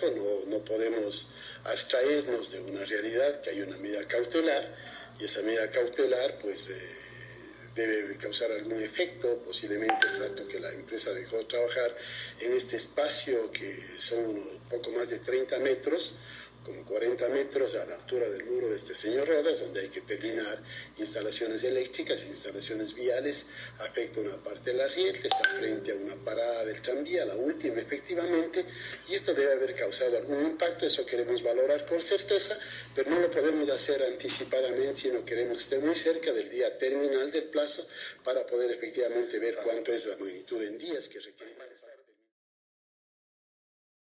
efecto, no podemos abstraernos de una realidad, que hay una medida cautelar, y esa medida cautelar pues debe causar algún efecto, posiblemente el rato que la empresa dejó de trabajar en este espacio que son un poco más de 30 metros, como 40 metros a la altura del muro de este señor Rodas, donde hay que terminar instalaciones eléctricas, instalaciones viales, afecta una parte de la riel que está frente a una parada del tranvía, la última efectivamente, y esto debe haber causado algún impacto, eso queremos valorar con certeza, pero no lo podemos hacer anticipadamente, sino queremos estar muy cerca del día terminal del plazo para poder efectivamente ver cuánto es la magnitud en días que requiere.